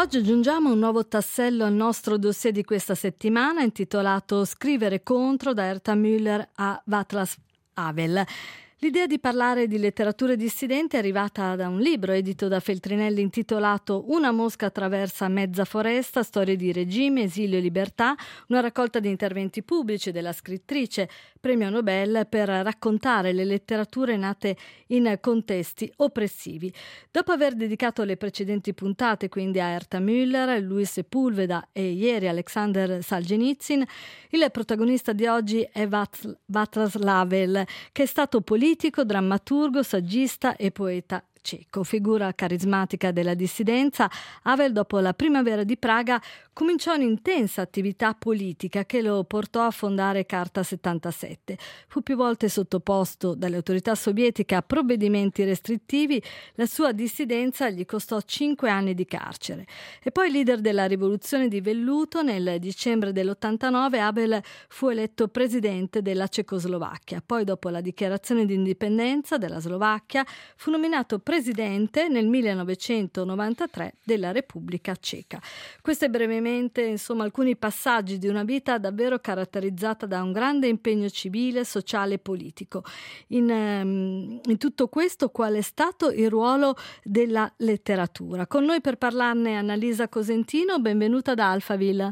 Oggi aggiungiamo un nuovo tassello al nostro dossier di questa settimana intitolato Scrivere contro da Herta Müller a Václav Havel. L'idea di parlare di letteratura dissidente è arrivata da un libro edito da Feltrinelli intitolato Una mosca attraversa mezza foresta, storie di regime, esilio e libertà, una raccolta di interventi pubblici della scrittrice, premio Nobel per raccontare le letterature nate in contesti oppressivi. Dopo aver dedicato le precedenti puntate quindi a Herta Müller, Luis Sepúlveda e ieri Alexander Solzhenitsyn, il protagonista di oggi è Václav Havel, che è stato politico, drammaturgo, saggista e poeta ceco. Figura carismatica della dissidenza, Havel dopo la primavera di Praga cominciò un'intensa attività politica che lo portò a fondare Carta 77. Fu più volte sottoposto dalle autorità sovietiche a provvedimenti restrittivi, la sua dissidenza gli costò 5 anni di carcere. E poi leader della rivoluzione di velluto, nel dicembre dell'89 Havel fu eletto presidente della Cecoslovacchia. Poi dopo la dichiarazione di indipendenza della Slovacchia fu nominato presidente nel 1993 della Repubblica Ceca. Questo è brevemente, alcuni passaggi di una vita davvero caratterizzata da un grande impegno civile, sociale e politico. In tutto questo, qual è stato il ruolo della letteratura? Con noi per parlarne Annalisa Cosentino, benvenuta da Alphaville.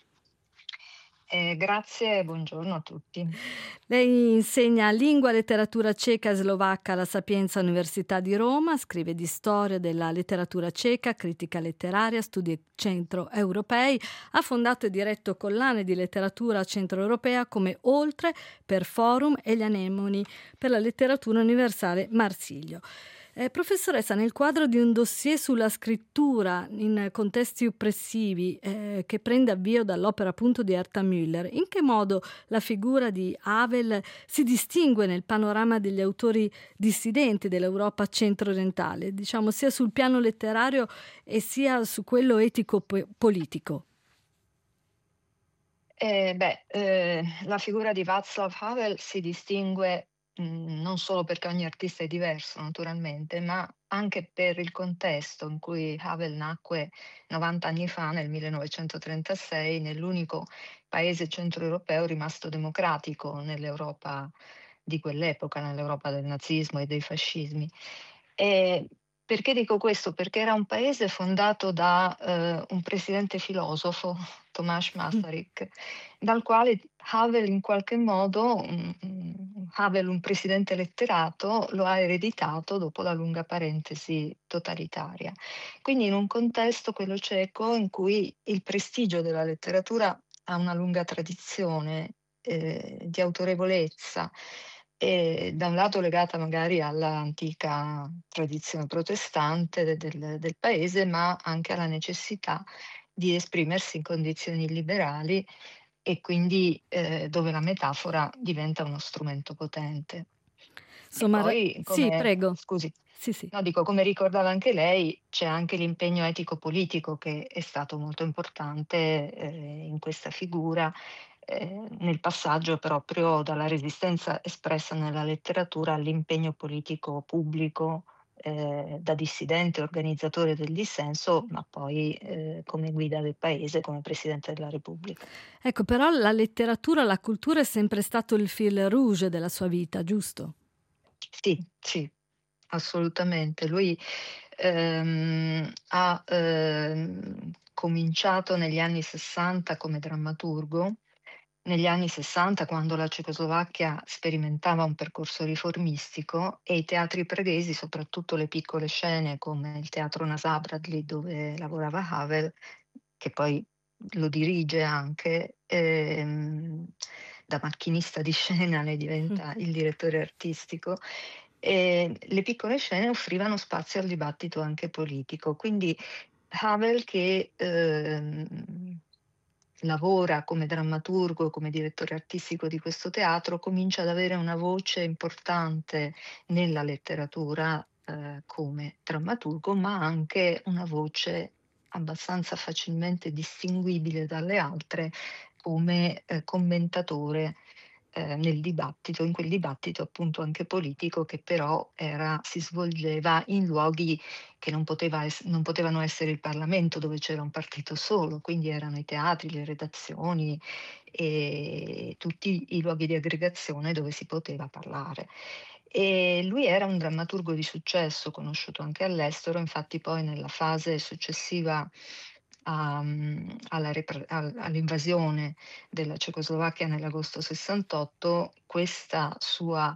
Grazie e buongiorno a tutti. Lei insegna lingua e letteratura ceca e slovacca alla Sapienza Università di Roma, scrive di storia della letteratura ceca, critica letteraria, studi centroeuropei, ha fondato e diretto collane di letteratura centroeuropea come Oltre per Forum e gli Anemoni per la letteratura universale Marsilio. Professoressa, nel quadro di un dossier sulla scrittura in contesti oppressivi che prende avvio dall'opera appunto di Herta Müller, in che modo la figura di Havel si distingue nel panorama degli autori dissidenti dell'Europa centro-orientale, diciamo sia sul piano letterario e sia su quello etico-politico? La figura di Václav Havel si distingue non solo perché ogni artista è diverso naturalmente, ma anche per il contesto in cui Havel nacque 90 anni fa, nel 1936, nell'unico paese centroeuropeo rimasto democratico nell'Europa di quell'epoca, nell'Europa del nazismo e dei fascismi. E perché dico questo? Perché era un paese fondato da un presidente filosofo, Tomáš Masaryk, dal quale Havel in qualche modo, Havel, un presidente letterato, lo ha ereditato dopo la lunga parentesi totalitaria. Quindi in un contesto, quello ceco, in cui il prestigio della letteratura ha una lunga tradizione di autorevolezza, da un lato legata magari all'antica tradizione protestante del paese, ma anche alla necessità di esprimersi in condizioni liberali e quindi dove la metafora diventa uno strumento potente. E Insomma, poi, sì, prego. scusi, Sì. no, dico, come ricordava anche lei, c'è anche l'impegno etico-politico che è stato molto importante in questa figura, nel passaggio proprio dalla resistenza espressa nella letteratura all'impegno politico pubblico, da dissidente, organizzatore del dissenso, ma poi come guida del paese, come Presidente della Repubblica. Ecco, però la letteratura, la cultura è sempre stato il fil rouge della sua vita, giusto? Sì, assolutamente. Lui ha cominciato negli anni '60 come drammaturgo. Negli anni '60, quando la Cecoslovacchia sperimentava un percorso riformistico e i teatri praghesi, soprattutto le piccole scene come il Teatro Na Zábradlí, dove lavorava Havel, che poi lo dirige anche, da macchinista di scena ne diventa il direttore artistico. Le piccole scene offrivano spazio al dibattito anche politico. Quindi Havel, che lavora come drammaturgo, come direttore artistico di questo teatro, comincia ad avere una voce importante nella letteratura come drammaturgo, ma anche una voce abbastanza facilmente distinguibile dalle altre come commentatore nel dibattito, in quel dibattito appunto anche politico che però si svolgeva in luoghi che non potevano essere il Parlamento dove c'era un partito solo, quindi erano i teatri, le redazioni e tutti i luoghi di aggregazione dove si poteva parlare. E lui era un drammaturgo di successo, conosciuto anche all'estero, infatti poi nella fase successiva all'invasione della Cecoslovacchia nell'agosto 68, questa sua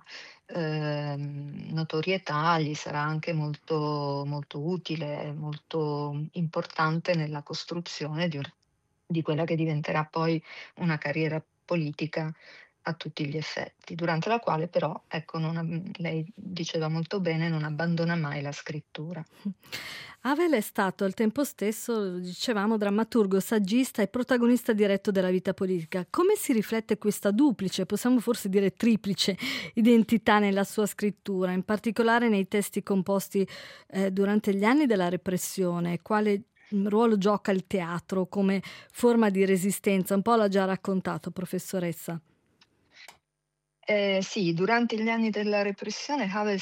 notorietà gli sarà anche molto, molto utile, molto importante nella costruzione di quella che diventerà poi una carriera politica a tutti gli effetti, durante la quale però, ecco, lei diceva molto bene, non abbandona mai la scrittura. Havel è stato al tempo stesso, lo dicevamo, drammaturgo, saggista e protagonista diretto della vita politica. Come si riflette questa duplice, possiamo forse dire triplice, identità nella sua scrittura, in particolare nei testi composti durante gli anni della repressione? Quale ruolo gioca il teatro come forma di resistenza? Un po' l'ha già raccontato, professoressa. Sì, durante gli anni della repressione Havel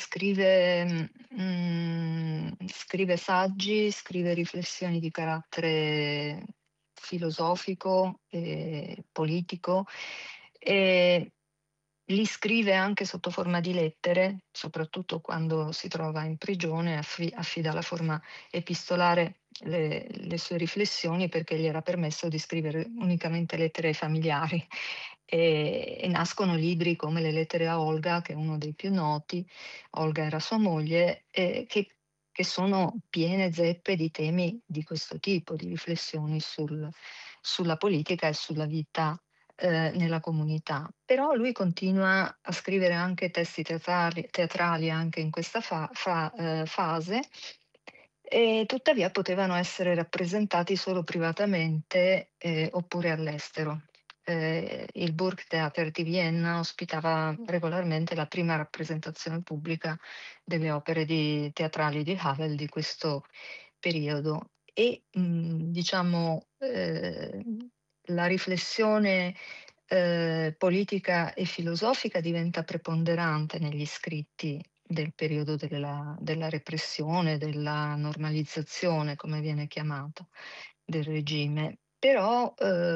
scrive saggi, scrive riflessioni di carattere filosofico e politico, e li scrive anche sotto forma di lettere, soprattutto quando si trova in prigione, affida alla forma epistolare le sue riflessioni perché gli era permesso di scrivere unicamente lettere ai familiari. E nascono libri come Le lettere a Olga, che è uno dei più noti. Olga era sua moglie, che sono piene zeppe di temi di questo tipo, di riflessioni sulla politica e sulla vita nella comunità. Però lui continua a scrivere anche testi teatrali anche in questa fase, e tuttavia potevano essere rappresentati solo privatamente oppure all'estero. Il Burgtheater di Vienna ospitava regolarmente la prima rappresentazione pubblica delle opere teatrali di Havel di questo periodo e diciamo la riflessione politica e filosofica diventa preponderante negli scritti del periodo della repressione, della normalizzazione, come viene chiamato, del regime. Però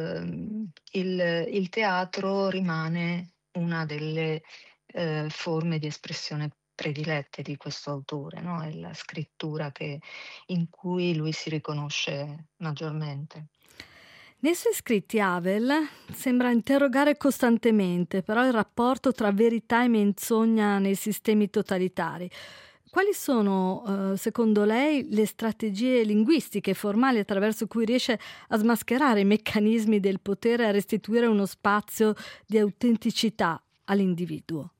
il teatro rimane una delle forme di espressione predilette di questo autore, no? È la scrittura in cui lui si riconosce maggiormente. Nei suoi scritti Havel sembra interrogare costantemente però il rapporto tra verità e menzogna nei sistemi totalitari. Quali sono, secondo lei, le strategie linguistiche e formali attraverso cui riesce a smascherare i meccanismi del potere e a restituire uno spazio di autenticità all'individuo?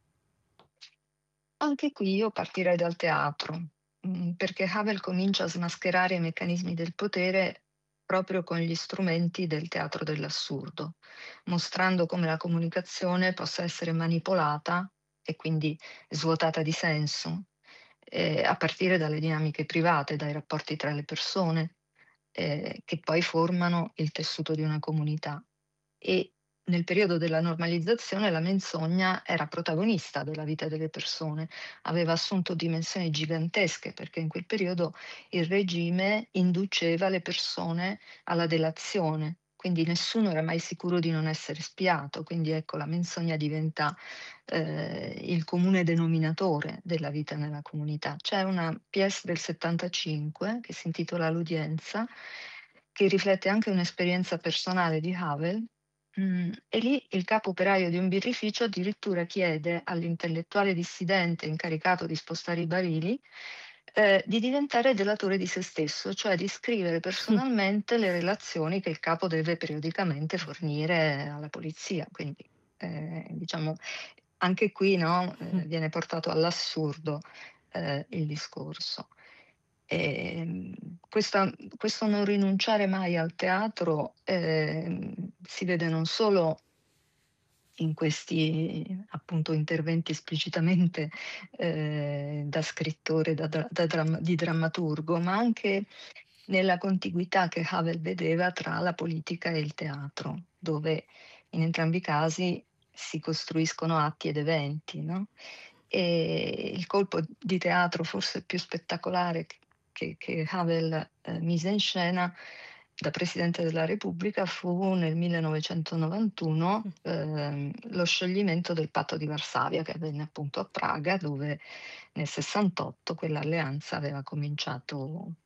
Anche qui io partirei dal teatro, perché Havel comincia a smascherare i meccanismi del potere proprio con gli strumenti del teatro dell'assurdo, mostrando come la comunicazione possa essere manipolata e quindi svuotata di senso, a partire dalle dinamiche private, dai rapporti tra le persone, che poi formano il tessuto di una comunità. E nel periodo della normalizzazione la menzogna era protagonista della vita delle persone, aveva assunto dimensioni gigantesche perché in quel periodo il regime induceva le persone alla delazione, quindi nessuno era mai sicuro di non essere spiato, quindi ecco la menzogna diventa il comune denominatore della vita nella comunità. C'è una pièce del 75 che si intitola L'udienza, che riflette anche un'esperienza personale di Havel. E lì il capo operaio di un birrificio addirittura chiede all'intellettuale dissidente incaricato di spostare i barili, di diventare delatore di se stesso, cioè di scrivere personalmente le relazioni che il capo deve periodicamente fornire alla polizia. Quindi, diciamo, anche qui, no, viene portato all'assurdo, il discorso. Questo non rinunciare mai al teatro, si vede non solo in questi, appunto, interventi esplicitamente, da scrittore, di drammaturgo, ma anche nella contiguità che Havel vedeva tra la politica e il teatro, dove in entrambi i casi si costruiscono atti ed eventi, no? E il colpo di teatro forse più spettacolare che Havel mise in scena da Presidente della Repubblica fu nel 1991 lo scioglimento del Patto di Varsavia, che avvenne appunto a Praga, dove nel 68 quell'alleanza aveva cominciato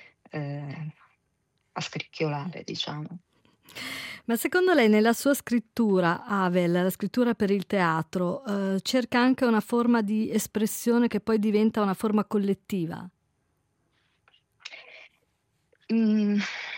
a scricchiolare, diciamo. Ma secondo lei nella sua scrittura, Havel, la scrittura per il teatro, cerca anche una forma di espressione che poi diventa una forma collettiva? Mhmm,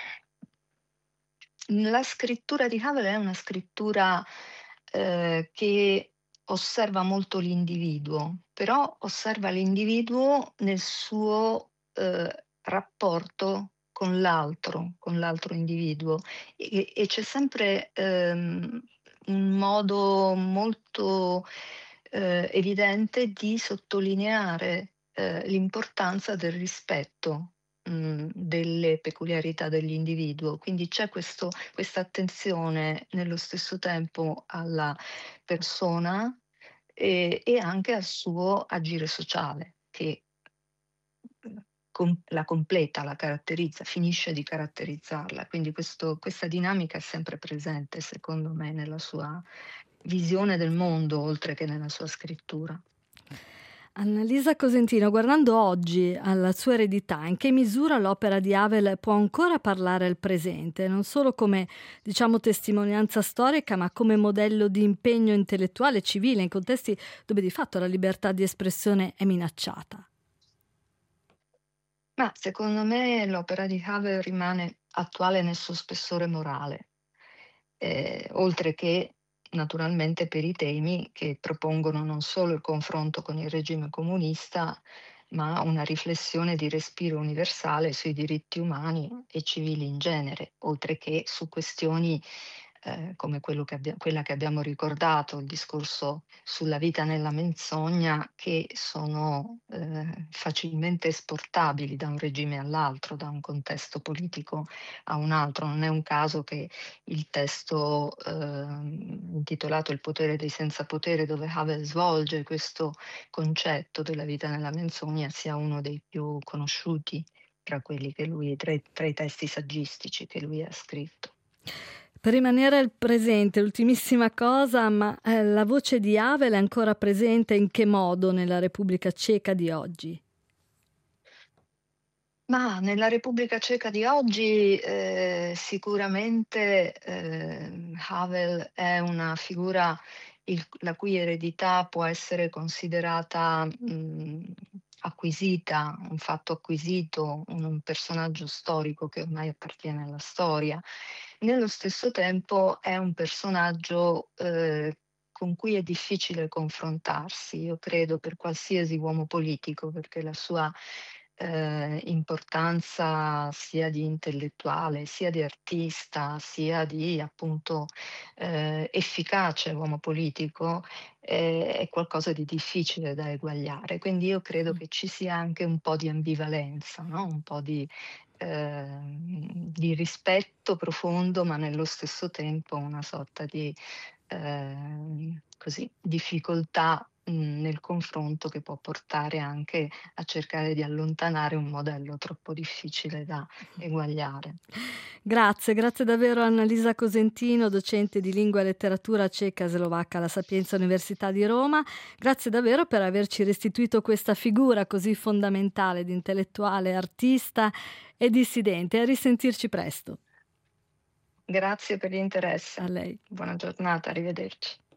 la scrittura di Havel è una scrittura, che osserva molto l'individuo, però osserva l'individuo nel suo, rapporto con l'altro individuo e c'è sempre, un modo molto, evidente di sottolineare, l'importanza del rispetto delle peculiarità dell'individuo. Quindi c'è questa attenzione nello stesso tempo alla persona, e anche al suo agire sociale che, la completa, la caratterizza, finisce di caratterizzarla. Quindi questa dinamica è sempre presente, secondo me, nella sua visione del mondo, oltre che nella sua scrittura. Annalisa Cosentino, guardando oggi alla sua eredità, in che misura l'opera di Havel può ancora parlare al presente, non solo come, diciamo, testimonianza storica, ma come modello di impegno intellettuale e civile in contesti dove di fatto la libertà di espressione è minacciata? Ma secondo me l'opera di Havel rimane attuale nel suo spessore morale, oltre che naturalmente per i temi che propongono non solo il confronto con il regime comunista, ma una riflessione di respiro universale sui diritti umani e civili in genere, oltre che su questioni come quella che abbiamo ricordato, il discorso sulla vita nella menzogna, che sono facilmente esportabili da un regime all'altro, da un contesto politico a un altro. Non è un caso che il testo intitolato Il potere dei senza potere, dove Havel svolge questo concetto della vita nella menzogna, sia uno dei più conosciuti tra quelli che lui, tra i testi saggistici che lui ha scritto. Per rimanere al presente, ultimissima cosa, ma la voce di Havel è ancora presente in che modo nella Repubblica Ceca di oggi? Ma nella Repubblica Ceca di oggi, sicuramente, Havel è una figura la cui eredità può essere considerata, acquisita, un fatto acquisito, un personaggio storico che ormai appartiene alla storia. Nello stesso tempo è un personaggio, con cui è difficile confrontarsi, io credo, per qualsiasi uomo politico, perché la sua importanza sia di intellettuale, sia di artista, sia di appunto efficace uomo politico, è qualcosa di difficile da eguagliare. Quindi io credo che ci sia anche un po' di ambivalenza, no? Un po' di rispetto profondo, ma nello stesso tempo una sorta di così, difficoltà, nel confronto che può portare anche a cercare di allontanare un modello troppo difficile da eguagliare. Grazie, grazie davvero a Annalisa Cosentino, docente di lingua e letteratura ceca e slovacca alla Sapienza Università di Roma. Grazie davvero per averci restituito questa figura così fondamentale di intellettuale, artista e dissidente. A risentirci presto. Grazie per A l'interesse. lei. Buona giornata, arrivederci.